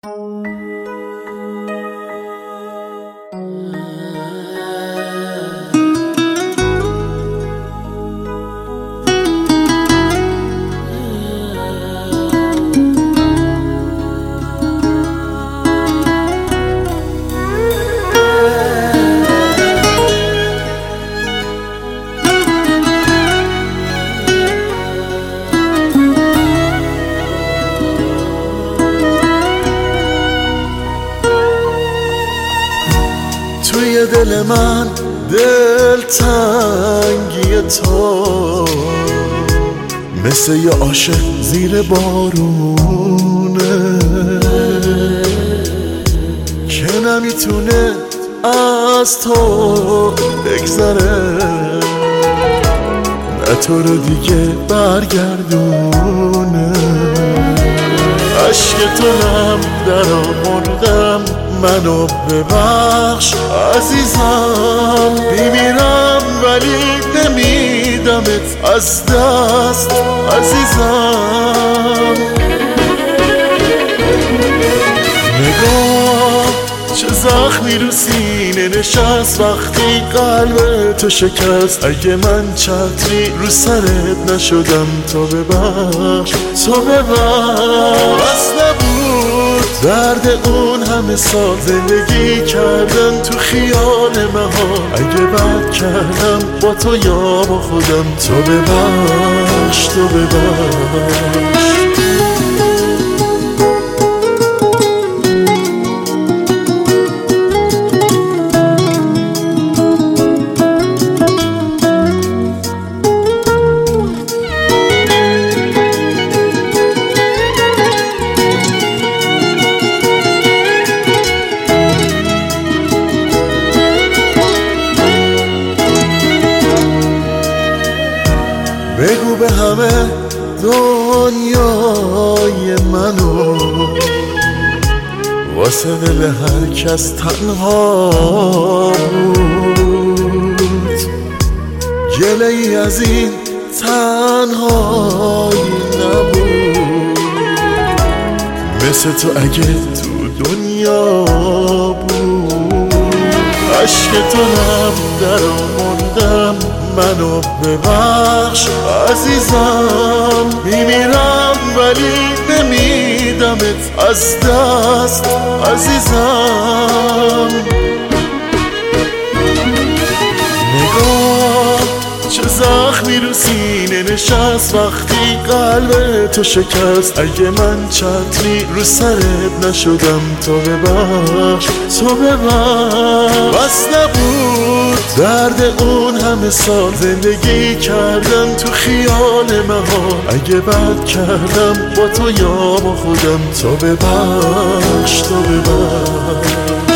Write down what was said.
توی دل من دلتنگی تو مثل یه عاشق زیر بارونه که نمیتونه از تو بگذره، نه تو رو دیگه برگردونه. عشق تو نم در آوردم، منو ببخش عزیزم، میمیرم ولی نمیدمت از دست عزیزم. نگاه چه زخمی رو سینه نشست وقتی قلب تو شکست. اگه من چتری رو سرت نشدم تو ببخش، تو ببخش. بس نبود درد اون همه سال زندگی کردن تو خیال مهار. اگه بد کردم با تو یا با خودم، تو ببخش، تو ببخش. بگو به همه دنیای منو، واسه دل هر کس تنها بود. گله ای از این تنهایی نبود، مثل تو اگه تو دنیا بود. عشق تو نم در آوردم، منو ببخش عزیزم، میمیرم ولی نمیدمت از دست عزیزم. نگاه چه زخمی رو سینه نشست وقتی قلب تو شکست. اگه من چتری رو سرت نشدم تو ببخش، تو ببخش. بس نبود درد اون همه سال زندگی کردن تو خیال مهار. اگه بد کردم با تو یا با خودم، تو ببخش، تو ببخش.